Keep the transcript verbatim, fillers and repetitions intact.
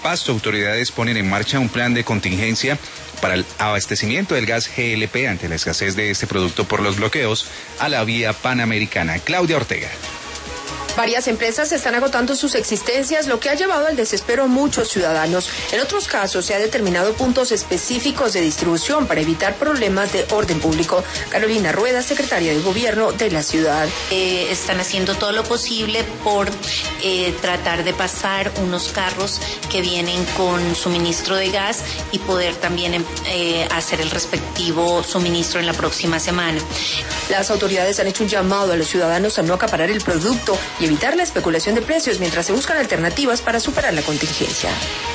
Pasto, autoridades ponen en marcha un plan de contingencia para el abastecimiento del gas G L P ante la escasez de este producto por los bloqueos a la vía panamericana. Claudia Ortega. Varias empresas están agotando sus existencias, lo que ha llevado al desespero a muchos ciudadanos. En otros casos se ha determinado puntos específicos de distribución para evitar problemas de orden público. Carolina Rueda, secretaria de Gobierno de la ciudad. Eh, están haciendo todo lo posible por eh, tratar de pasar unos carros que vienen con suministro de gas y poder también eh, hacer el respectivo suministro en la próxima semana. Las autoridades han hecho un llamado a los ciudadanos a no acaparar el producto y evitar la especulación de precios mientras se buscan alternativas para superar la contingencia.